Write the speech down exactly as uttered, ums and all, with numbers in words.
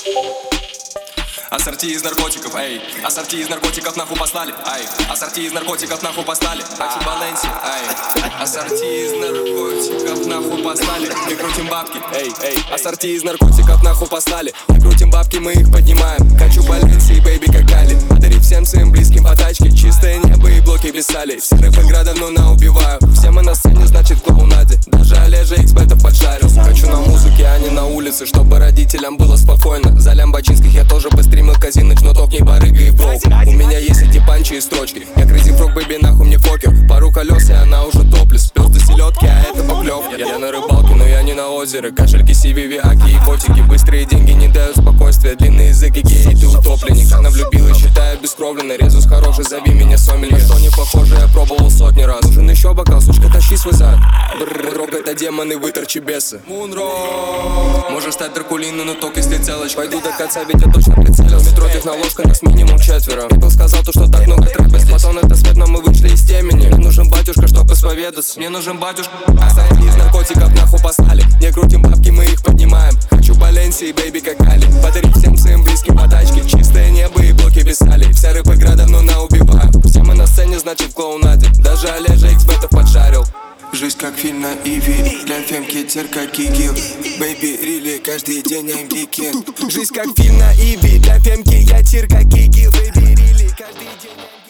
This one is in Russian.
Ассорти из наркотиков, эй, ассорти из наркотиков нахуй послали, ай, ассорти из наркотиков нахуй послали, хочу Баленси, ай, ассорти из наркотиков нахуй послали, мы крутим бабки, эй, эй, ассорти из наркотиков нахуй послали, мы крутим бабки, мы их поднимаем, хочу Баленси, бэйби, как Али, подари всем своим близким по тачке, чистое небо и блоки без сали, все рэпы града давно наубиваю, все мы на сцене, значит клоунаде, даже Олежа икс-бетов поджарил, хочу на музыке, а не на улице, чтобы родителям было спокойно, за лямбочинских я тоже постримил казиныч, но топ не барыга и броу. У меня есть эти панчи и строчки, я Crazy Frog, бэйби, нахуй мне покер, пару колес и она уже топлес, пёс селедки, а это поклёв. Я, я на рыбалке, но я не на озеро, кашельки, сиви, виаки и котики, быстрые деньги не дают спокойствия, длинные языки, гей, ты утопленник, она влюбилась, считаю бескровленной, резус хороший, зови меня сомелье, что не похоже, я пробовал сотни раз, нужен еще бокал, сучка, тащи свой зад, рок это демоны, выторчи бесы, Мунро. Можешь стать Дракулиной, но только если целочка, пойду до конца, ведь я точно прицелил, метро техноложка, нас минимум четверо, Пипл сказал то, что так много трэпа здесь, потом это свет, но мы вышли из темени, мне нужен батюшка, чтоб исповедаться, мне нужен батюшка, ассорти из наркотиков нахуй послали, не крутим бабки, мы их поднимаем, хочу Баленси, бэйби, как Али, подари всем своим близким по тачке, чистое небо и блоки без сали, вся рэпы града давно наубиваю, все мы на сцене, значит в клоунаде, даже Олежа икс-бетов поджарил. Жизнь как фильм на Иви, для фемки терка кикил, бэйби, рили, каждый день I'm geeking. Жизнь как фильм на Иви, для фемки я тирка кикил, бэйби, рили, каждый день I'm